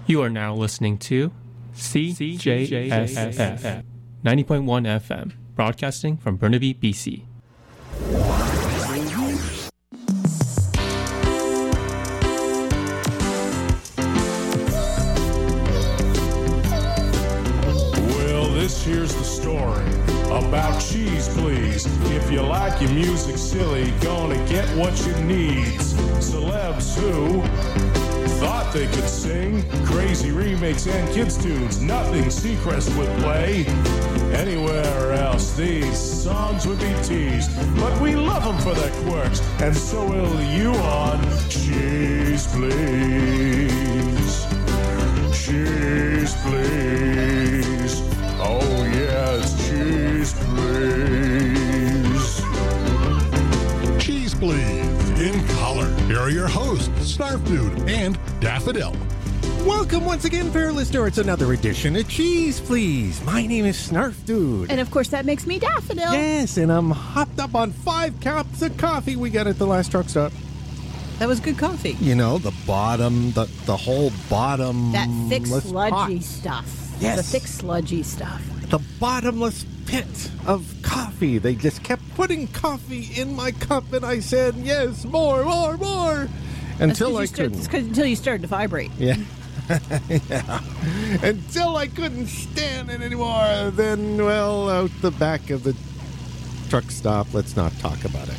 You are now listening to CJSF 90.1 FM, broadcasting from Burnaby, BC. Well, this here's the story about Cheese Please. If you like your music silly, gonna get what you need. Celebs who thought they could sing crazy remakes and kids tunes, nothing Seacrest would play. Anywhere else these songs would be teased, but we love them for their quirks, and so will you on Cheese Please. Cheese Please. Oh yeah, it's Cheese Please. Cheese Please. In color. Here are your hosts, Snarf Dude and Daffodil. Welcome once again, fair listener. It's another edition of Cheese Please. My name is Snarf Dude. And of course that makes me Daffodil. Yes, and I'm hopped up on 5 cups of coffee we got at the last truck stop. That was good coffee. You know, the bottom, the whole bottom. That thick, sludgy stuff. Yes. The thick, sludgy stuff. The bottomless pit of coffee. They just kept putting coffee in my cup, and I said, yes, more. Until I couldn't. Until you started to vibrate. Yeah. Yeah. Until I couldn't stand it anymore. Then, well, out the back of the truck stop, let's not talk about it.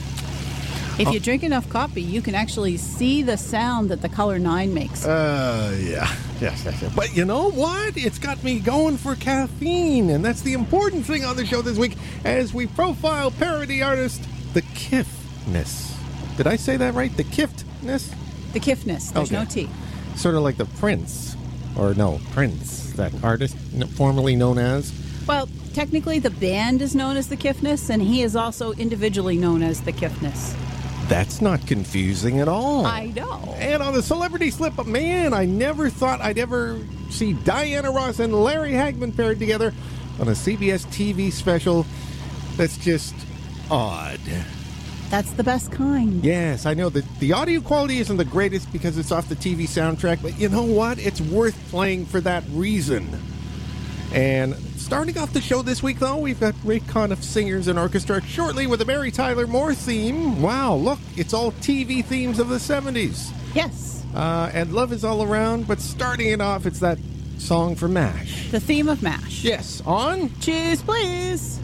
If you drink enough coffee, you can actually see the sound that the Color 9 makes. Yeah. Yes. But you know what? It's got me going for caffeine, and that's the important thing on the show this week as we profile parody artist The Kiffness. Did I say that right? The Kiffness? The Kiffness. There's no T. Sort of like the Prince. Or no, Prince, that artist formerly known as. Well, technically the band is known as The Kiffness, and he is also individually known as The Kiffness. That's not confusing at all. I know. And on the celebrity slip-up, man, I never thought I'd ever see Diana Ross and Larry Hagman paired together on a CBS TV special. That's just odd. That's the best kind. Yes, I know that the audio quality isn't the greatest because it's off the TV soundtrack, but you know what? It's worth playing for that reason. And starting off the show this week, though, we've got great con of singers and orchestra shortly with a Mary Tyler Moore theme. Wow, look, it's all TV themes of the 70s. Yes. And love is all around, but starting it off, it's that song for MASH. The theme of MASH. Yes, on Cheese Please.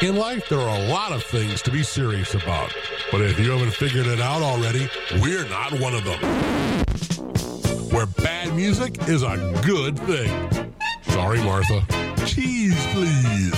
In life, there are a lot of things to be serious about. But if you haven't figured it out already, we're not one of them. Where bad music is a good thing. Sorry, Martha. Cheese, please.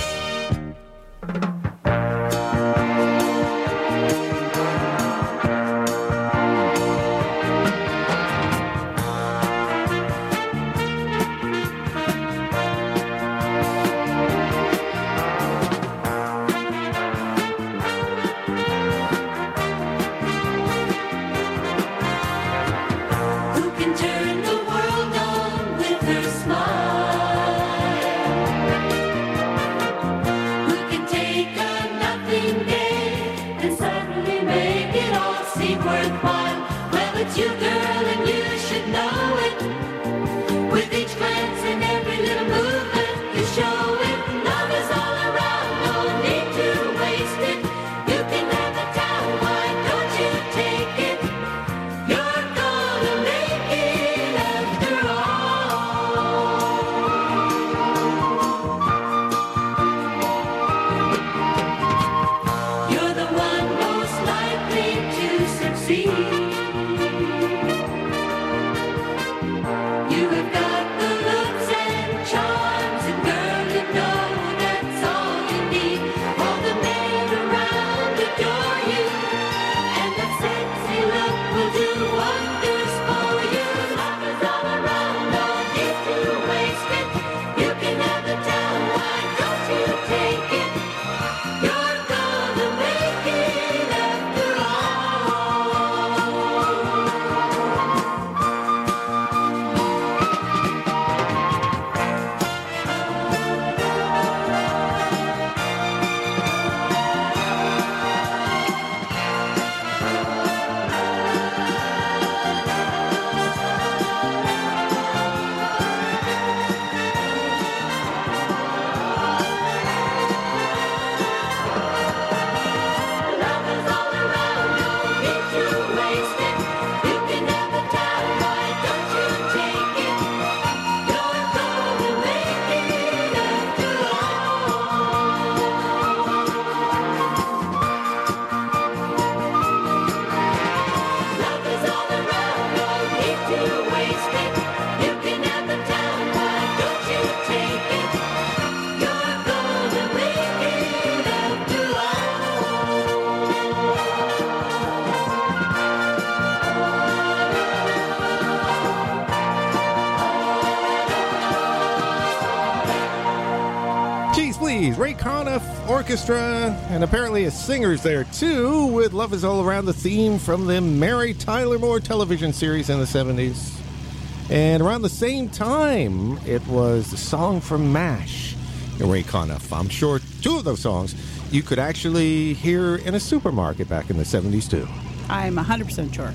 Ray Conniff Orchestra, and apparently a singer's there too, with Love Is All Around, the theme from the Mary Tyler Moore television series in the 70s. And around the same time, it was the song from MASH, Ray Conniff. I'm sure two of those songs you could actually hear in a supermarket back in the 70s too. I'm 100% sure.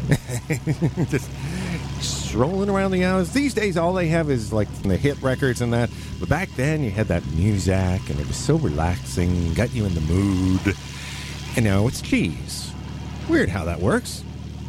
Just strolling around the hours. These days, all they have is like the hit records and that. But back then, you had that music, and it was so relaxing, got you in the mood. And now it's cheese. Weird how that works.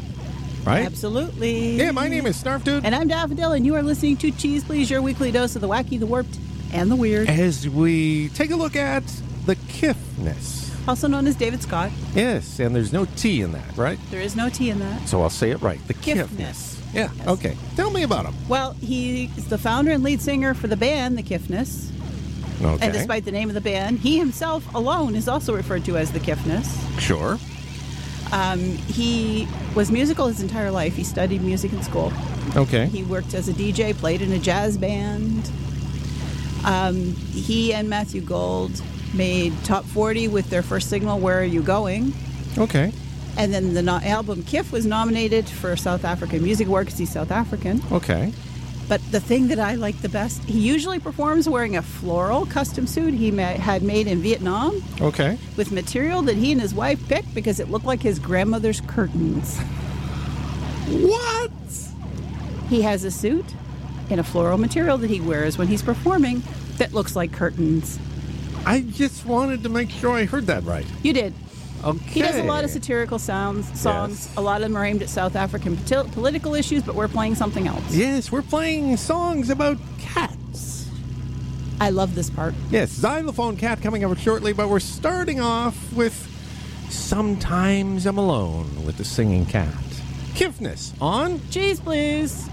Right? Absolutely. Yeah, my name is Snarf Dude. And I'm Daffodil, and you are listening to Cheese Please, your weekly dose of the wacky, the warped, and the weird. As we take a look at the Kiffness. Also known as David Scott. Yes, and there's no T in that, right? There is no T in that. So I'll say it right. The Kiffness. Yeah, yes. Okay. Tell me about him. Well, he is the founder and lead singer for the band, the Kiffness. Okay. And despite the name of the band, he himself alone is also referred to as the Kiffness. Sure. He was musical his entire life. He studied music in school. Okay. He worked as a DJ, played in a jazz band. He and Matthew Gold made top 40 with their first single, Where Are You Going? Okay. And then the album Kiff was nominated for South African Music Award because he's South African. Okay. But the thing that I like the best, he usually performs wearing a floral custom suit he had made in Vietnam. Okay. With material that he and his wife picked because it looked like his grandmother's curtains. What? He has a suit in a floral material that he wears when he's performing that looks like curtains. I just wanted to make sure I heard that right. You did. Okay. He does a lot of satirical songs. Yes. A lot of them are aimed at South African political issues, but we're playing something else. Yes, we're playing songs about cats. I love this part. Yes, Xylophone Cat coming up shortly, but we're starting off with Sometimes I'm Alone with the Singing Cat. Kifness on Cheese, please.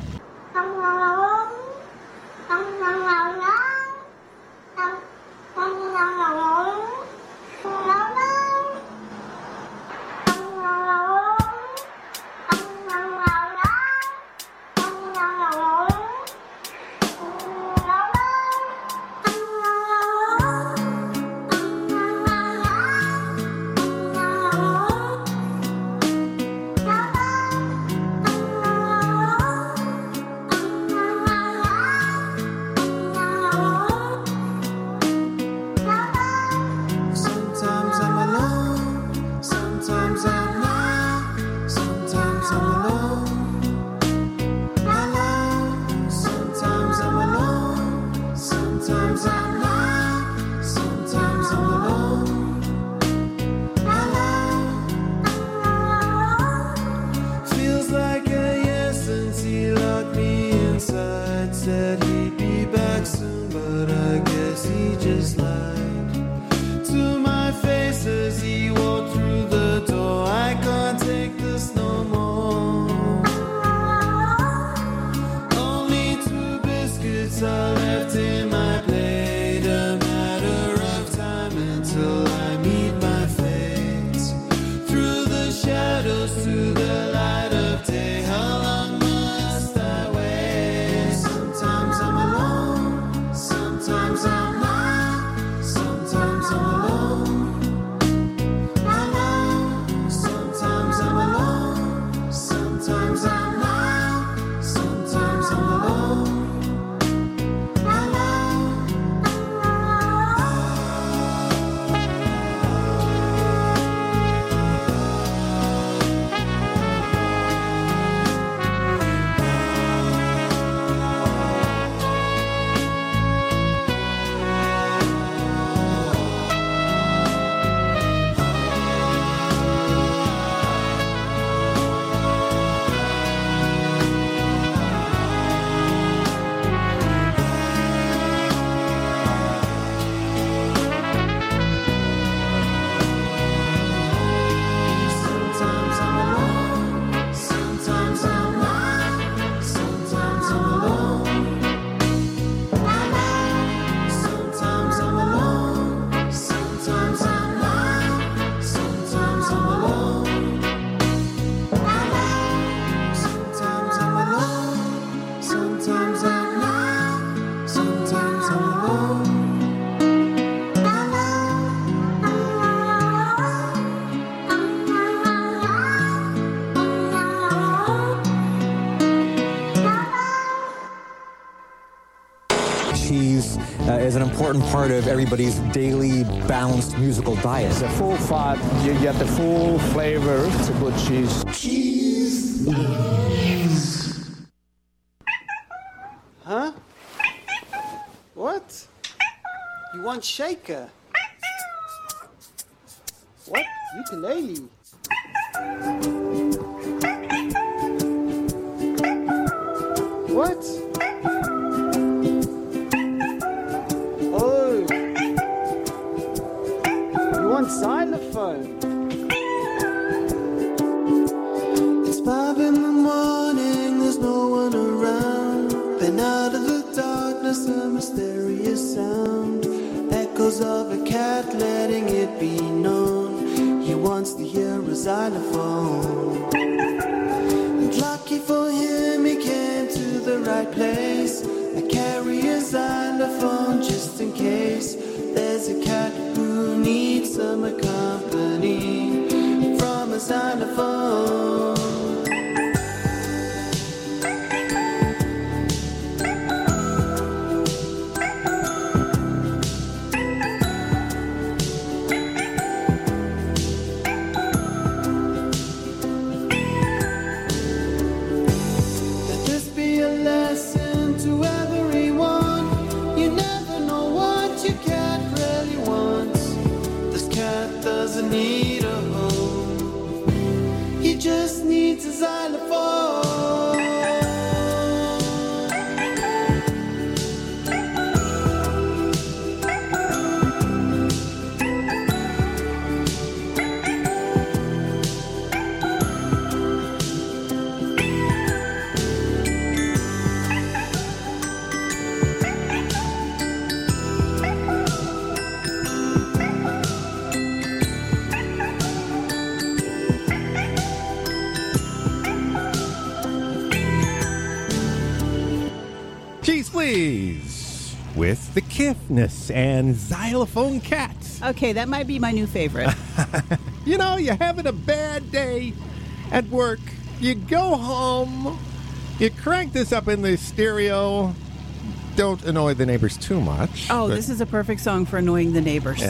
Said he'd be back soon, but I guess he just lied to my face as he walked through the door. I can't take this no more. Only 2 biscuits are left in my plate. A matter of time until I meet my fate. Through the shadows to the light of day. How long must I wait? Sometimes I'm alone, sometimes I'm not, sometimes I'm alone. Alone, sometimes I'm alone, sometimes I'm not, sometimes I'm alone. Cheese is an important part of everybody's daily balanced musical diet. It's a full fat, you get the full flavor. It's a good cheese. Cheese. Huh? What? You want shaker? What? Ukulele? What? Oh. You want xylophone? It's 5 in the morning, there's no one around. Then out of the darkness, a mysterious sound. Echoes of a cat letting it be known. He wants to hear a xylophone. And lucky for him, he came to the right place. I carry a xylophone just in case there's a cat who needs some company from a xylophone. Let this be a lesson with the Kiffness and Xylophone Cats. Okay, that might be my new favorite. You know, you're having a bad day at work. You go home, you crank this up in the stereo. Don't annoy the neighbors too much. Oh, this is a perfect song for annoying the neighbors.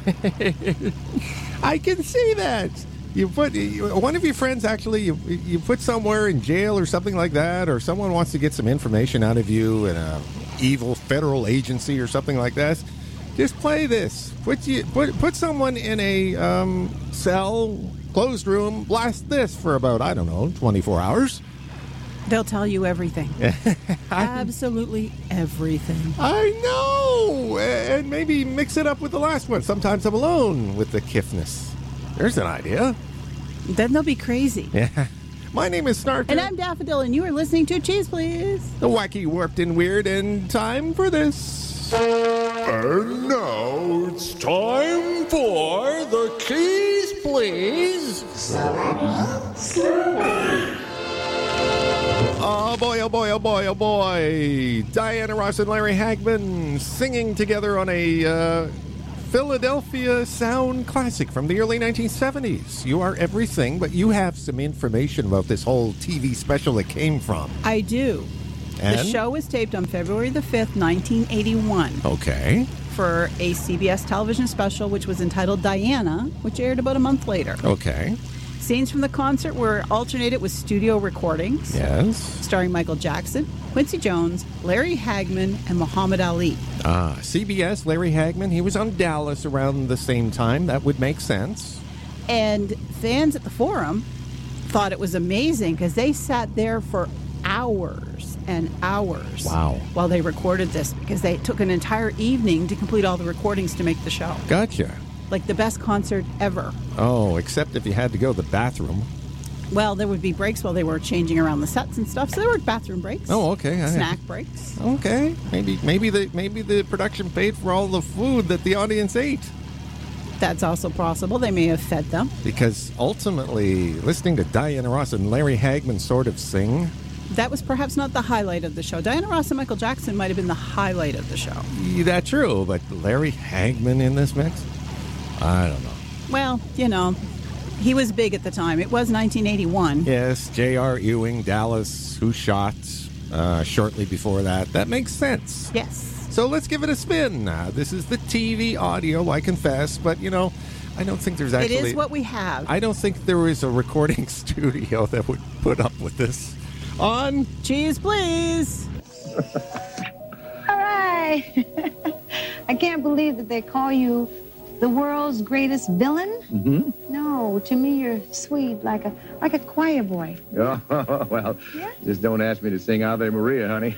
I can see that. You put one of your friends actually you put somewhere in jail or something like that, or someone wants to get some information out of you in a evil federal agency or something like that. Just play this. Put someone in a cell, closed room. Blast this for about 24 hours. They'll tell you everything. Absolutely everything. I know. And maybe mix it up with the last one. Sometimes I'm alone with the Kiffness. There's an idea. Then they'll be crazy. Yeah. My name is Snarky. And I'm Daffodil, and you are listening to Cheese Please. The wacky, warped, and weird, and time for this. And now it's time for the Cheese Please. Oh boy, oh boy, oh boy, oh boy. Diana Ross and Larry Hagman singing together on a Philadelphia sound classic from the early 1970s. You Are Everything, but you have some information about this whole TV special it came from. I do. And? The show was taped on February the 5th, 1981. Okay. For a CBS television special, which was entitled Diana, which aired about a month later. Okay. Scenes from the concert were alternated with studio recordings. Yes. Starring Michael Jackson, Quincy Jones, Larry Hagman, and Muhammad Ali. CBS, Larry Hagman, he was on Dallas around the same time. That would make sense. And fans at the Forum thought it was amazing because they sat there for hours and hours. Wow. While they recorded this, because they took an entire evening to complete all the recordings to make the show. Gotcha. Like the best concert ever. Oh, except if you had to go to the bathroom. Well, there would be breaks while they were changing around the sets and stuff, so there were bathroom breaks. Oh, okay. Snack breaks. Okay. Maybe the production paid for all the food that the audience ate. That's also possible. They may have fed them. Because ultimately, listening to Diana Ross and Larry Hagman sort of sing... That was perhaps not the highlight of the show. Diana Ross and Michael Jackson might have been the highlight of the show. Yeah, that's true, but Larry Hagman in this mix? I don't know. Well, you know, he was big at the time. It was 1981. Yes, J.R. Ewing, Dallas, Who Shot, shortly before that. That makes sense. Yes. So let's give it a spin. This is the TV audio, I confess, but, you know, I don't think there's actually... It is what we have. I don't think there is a recording studio that would put up with this. On Cheese Please. All right. I can't believe that they call you the world's greatest villain. Mm-hmm. No, to me you're sweet, like a choir boy. Oh, well, Yeah? just don't ask me to sing Ave Maria, honey.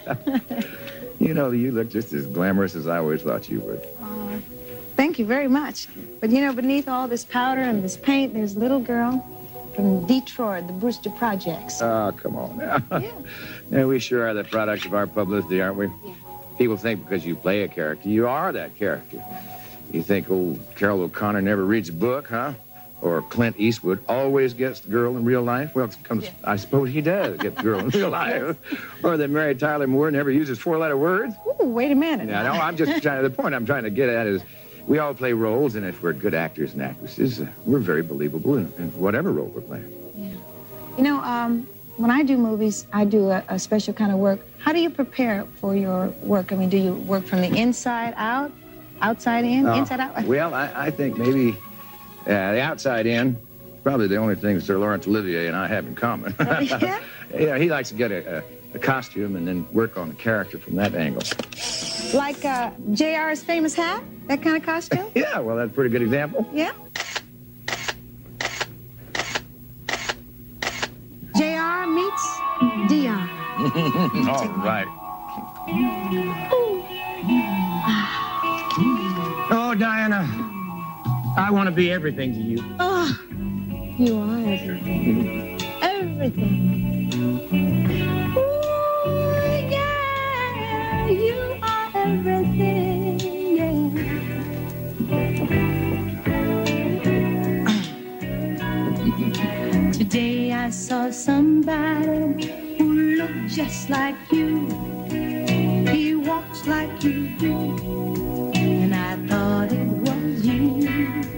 You know, you look just as glamorous as I always thought you would. Thank you very much. But you know, beneath all this powder and this paint, there's a little girl from Detroit, the Brewster Projects. Oh, come on now. Yeah. Yeah, we sure are the product of our publicity, aren't we? Yeah. People think because you play a character, you are that character. You think old Carol O'Connor never reads a book, huh? Or Clint Eastwood always gets the girl in real life? Well, I suppose he does get the girl in real life. Or that Mary Tyler Moore never uses four-letter words. Ooh, wait a minute. Yeah, no, I'm just trying to, the point I'm trying to get at is we all play roles, and if we're good actors and actresses, we're very believable in whatever role we're playing. Yeah. You know, when I do movies, I do a special kind of work. How do you prepare for your work? I mean, do you work from the inside out, outside in, inside out? Well, I think maybe the outside in, probably the only thing Sir Laurence Olivier and I have in common. Yeah? Yeah, he likes to get a costume and then work on the character from that angle. Like J.R.'s famous hat? That kind of costume? Yeah, well, that's a pretty good example. Yeah? J.R. meets Dion. All right. Oh, Diana, I want to be everything to you. Oh, you are everything. Everything. Ooh, yeah, you are everything, yeah. Today I saw somebody who looked just like you. He walks like you and I thought it was you.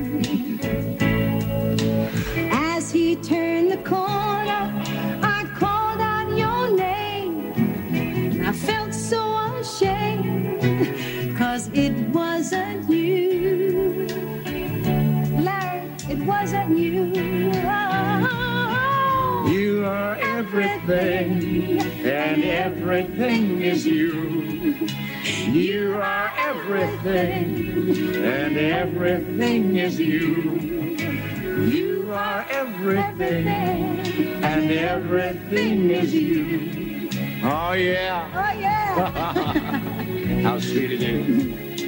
As he turned the corner, I called out your name, and I felt so ashamed, 'cause it wasn't you. Larry, it wasn't you. You are everything, and everything is you. You are everything, and everything is you. You are everything, and everything is you. Oh, yeah. Oh, yeah. How sweet it is.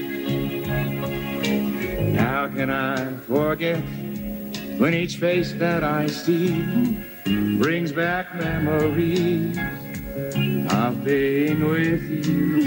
How can I forget when each face that I see brings back memories of being with you.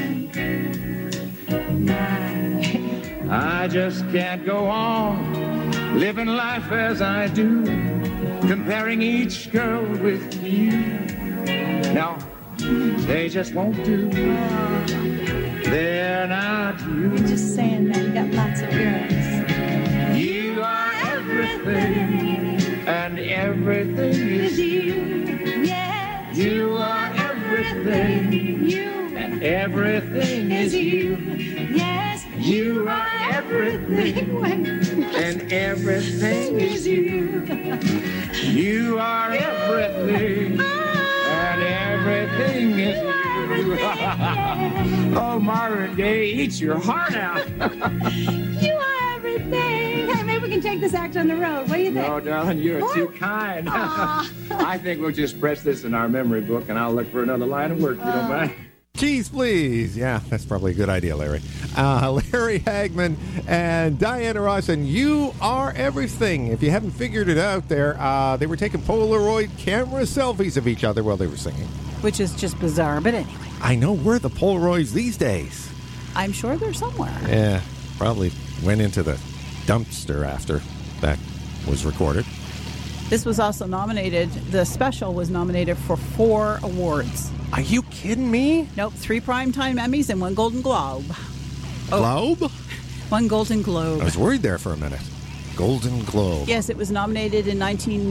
I just can't go on living life as I do, comparing each girl with you. No, they just won't do. They're not you. You're just saying that. You got lots of girls. You are everything, and everything is you. Yes. You are everything, You. and everything is you. Yes. You are everything, and everything is you. You are everything, and everything is you. Oh, Marvin Gaye, eat your heart out. You are everything. Hey, maybe we can take this act on the road. What do you think? No, darling, you're too kind. I think we'll just press this in our memory book, and I'll look for another line of work, if you don't mind. Cheese, please. Yeah, that's probably a good idea, Larry. Larry Hagman and Diana Ross, and You Are Everything. If you haven't figured it out there, they were taking Polaroid camera selfies of each other while they were singing. Which is just bizarre, but anyway. I know, where are the Polaroids these days? I'm sure they're somewhere. Yeah, probably went into the dumpster after that was recorded. This was also nominated, the special was nominated for 4 awards. Are you kidding me? Nope, 3 Primetime Emmys and 1 Golden Globe. Globe? 1 Golden Globe. I was worried there for a minute. Golden Globe. Yes, it was nominated in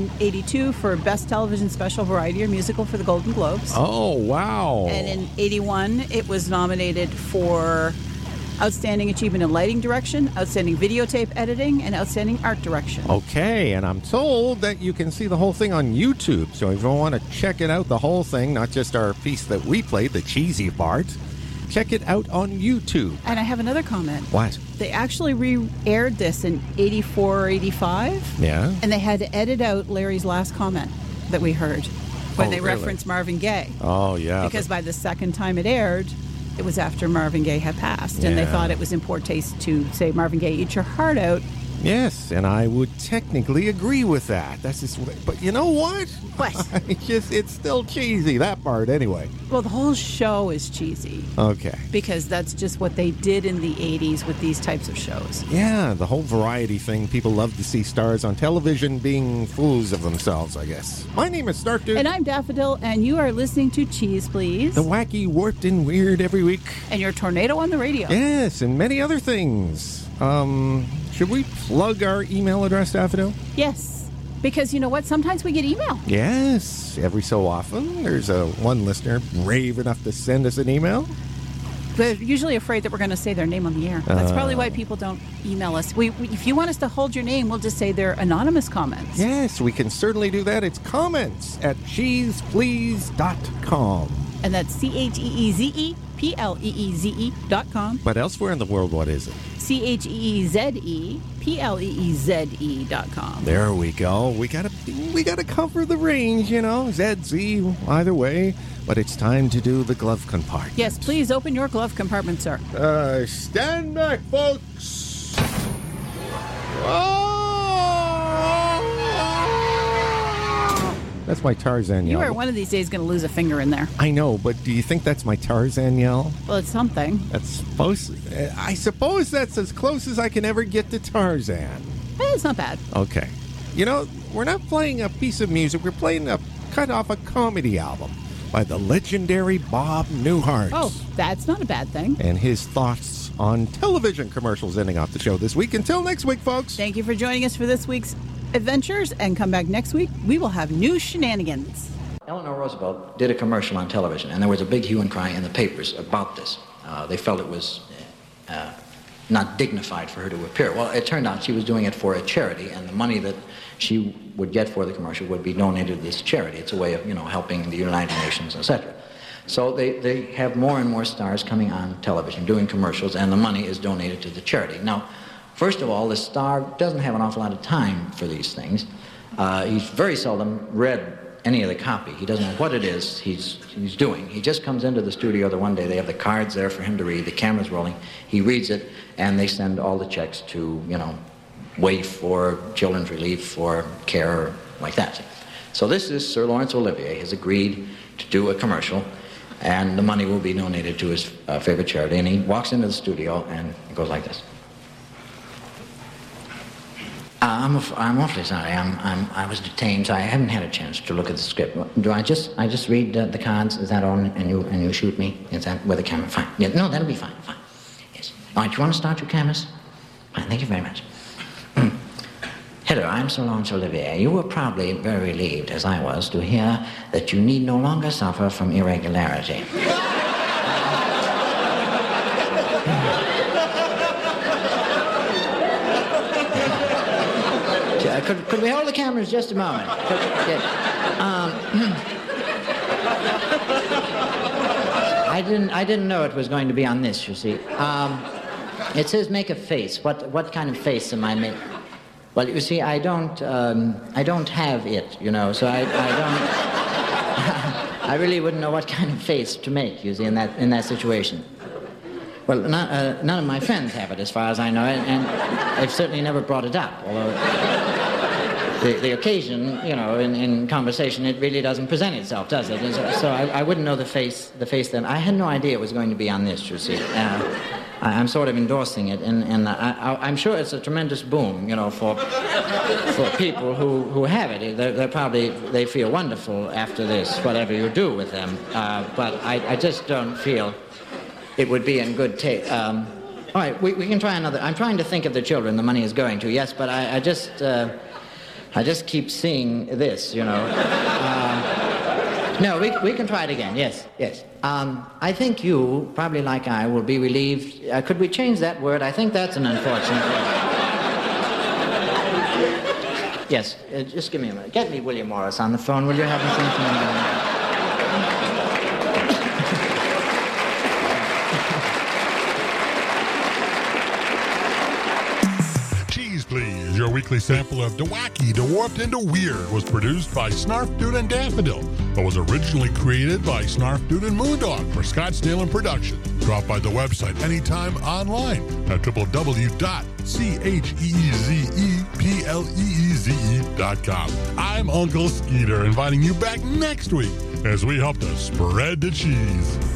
1982 for Best Television Special Variety or Musical for the Golden Globes. Oh, wow. And in 81, it was nominated for Outstanding Achievement in Lighting Direction, Outstanding Videotape Editing, and Outstanding Art Direction. Okay, and I'm told that you can see the whole thing on YouTube. So if you want to check it out, the whole thing, not just our piece that we played, the cheesy part, check it out on YouTube. And I have another comment. What? They actually re-aired this in 84 or 85. Yeah? And they had to edit out Larry's last comment that we heard when they really? referenced Marvin Gaye. Oh, yeah. Because by the second time it aired, it was after Marvin Gaye had passed. And they Yeah. thought it was in poor taste to say, Marvin Gaye, eat your heart out. Yes, and I would technically agree with that. That's just, but you know what? What? It's still cheesy, that part anyway. Well, the whole show is cheesy. Okay. Because that's just what they did in the 80s with these types of shows. Yeah, the whole variety thing. People love to see stars on television being fools of themselves, I guess. My name is Stark Dude. And I'm Daffodil, and you are listening to Cheese Please. The wacky, warped, and weird every week. And your Tornado on the Radio. Yes, and many other things. Should we plug our email address, Daffodil? Yes, because you know what? Sometimes we get email. Yes, every so often. There's one listener brave enough to send us an email. They're usually afraid that we're going to say their name on the air. That's probably why people don't email us. If you want us to hold your name, we'll just say they're anonymous comments. Yes, we can certainly do that. It's comments at cheeseplease.com. And that's CHEEZEPLEEZE.com. But elsewhere in the world, what is it? CHEEZEPLEEZE.com. There we go. We gotta cover the range, you know. ZZ, either way. But it's time to do the glove compartment. Yes, please open your glove compartment, sir. Stand back, folks. That's my Tarzan You yell. are one of these days going to lose a finger in there. I know, but do you think that's my Tarzan yell? Well, it's something. I suppose that's as close as I can ever get to Tarzan. It's not bad. Okay. You know, we're not playing a piece of music. We're playing a cut off a comedy album by the legendary Bob Newhart. Oh, that's not a bad thing. And his thoughts on television commercials ending off the show this week. Until next week, folks. Thank you for joining us for this week's adventures, and come back next week. We will have new shenanigans. Eleanor Roosevelt did a commercial on television, and there was a big hue and cry in the papers about this. They felt it was not dignified for her to appear. Well, it turned out she was doing it for a charity, and the money that she would get for the commercial would be donated to this charity. It's a way of, helping the United Nations, etc. So they have more and more stars coming on television doing commercials, and the money is donated to the charity. Now, first of all, the star doesn't have an awful lot of time for these things. He's very seldom read any of the copy. He doesn't know what it is he's doing. He just comes into the studio the one day. They have the cards there for him to read. The camera's rolling. He reads it, and they send all the checks to, WAIF or Children's Relief or CARE, like that. So this is Sir Laurence Olivier has agreed to do a commercial, and the money will be donated to his favorite charity. And he walks into the studio, and it goes like this. I'm awfully sorry. I was detained, so I haven't had a chance to look at the script. Do I just read the cards? Is that all? And you shoot me? Is that with the camera? Fine. Yeah, no, that'll be fine. Fine. Yes. All right. You want to start your cameras? Fine. Thank you very much. Hello, I'm Sir Laurence Olivier. You were probably very relieved, as I was, to hear that you need no longer suffer from irregularity. Could we hold the cameras just a moment? I didn't know it was going to be on this, you see. It says make a face. What kind of face am I making? Well, you see, I don't have it, so I don't. I really wouldn't know what kind of face to make, you see, in that situation. Well, none of my friends have it, as far as I know, and they've certainly never brought it up. Although the occasion, in conversation, it really doesn't present itself, does it? So I wouldn't know the face then. I had no idea it was going to be on this, you see. I'm sort of endorsing it, and I'm sure it's a tremendous boom, for people who have it. They feel wonderful after this, whatever you do with them. But I just don't feel it would be in good taste. All right, we can try another. I'm trying to think of the children the money is going to, yes, but I just keep seeing this, No, we can try it again, yes. I think you, probably like I, will be relieved. Could we change that word? I think that's an unfortunate word. Yes, just give me a minute. Get me William Morris on the phone, will you? Have me think for a minute. Please, your weekly sample of DeWacky, DeWarped, and DeWeird was produced by Snarf Dude and Daffodil, but was originally created by Snarf Dude and Moondog for Scottsdale and Production. Drop by the website anytime online at www.CHEEZEPLEEZE.com. I'm Uncle Skeeter, inviting you back next week as we help to spread the cheese.